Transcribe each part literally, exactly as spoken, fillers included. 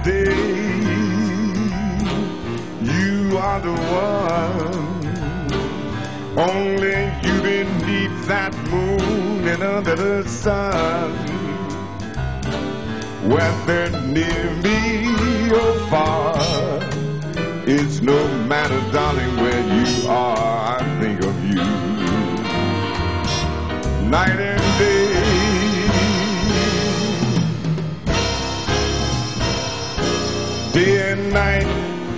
day, you are the one. Only you beneath that moon and under the sun. Whether near me or far, it's no matter, darling, where you are, I think of you. Night and day, day and night,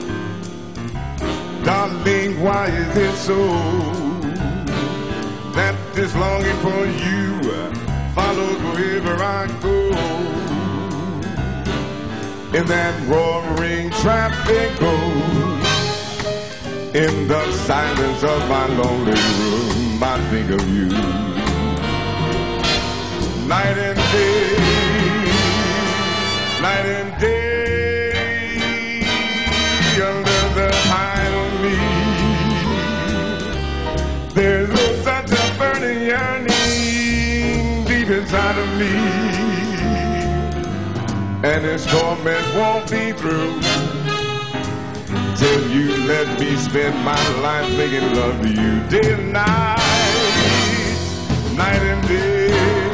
darling, why is it so that this longing for you follows wherever I go? In that roaring traffic goes, in the silence of my lonely room, I think of you. Night and day, night and day, under the high of me, there's oh, such a burning yearning deep inside of me. And this torment won't be through till you let me spend my life making love to you. Day and night, night and day.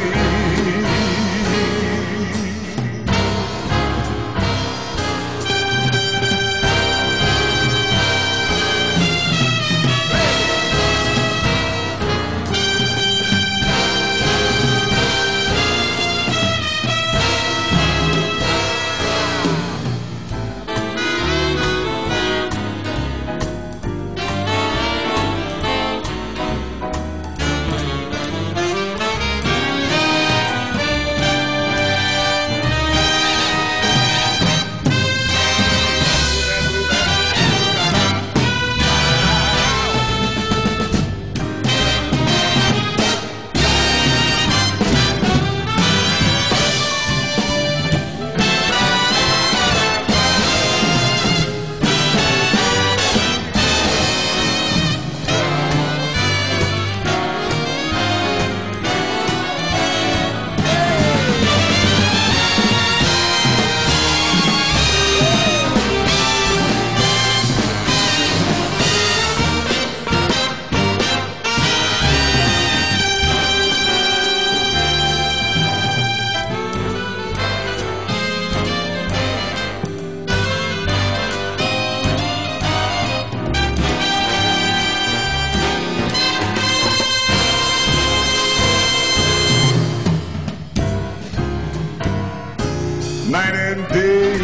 Night and day,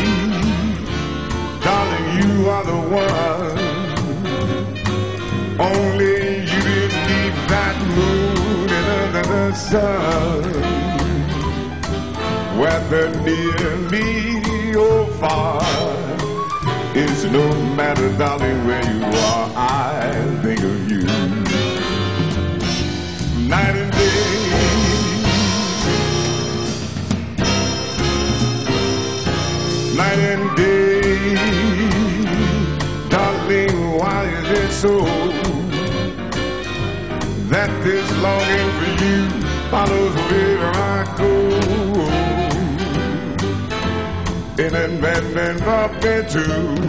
darling, you are the one. Only you beneath that moon and under the sun. Whether near me or far, it's no matter, darling, where you are, I think of you. Night and day, night and day, darling, why is it so that this longing for you follows wherever I go? In and and and up into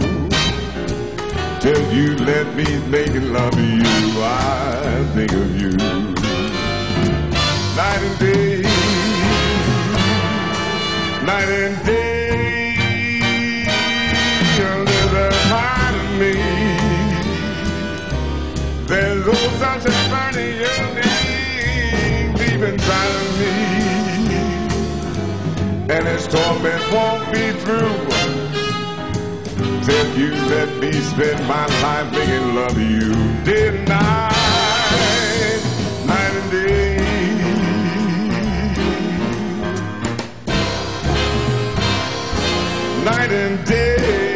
till you let me make love to you, I think of you. Night and day, night and day. There's oh such a burning yearning deep inside of me, and its torment won't be through till you let me spend my life making love to you. Day and night, night and day, night and day.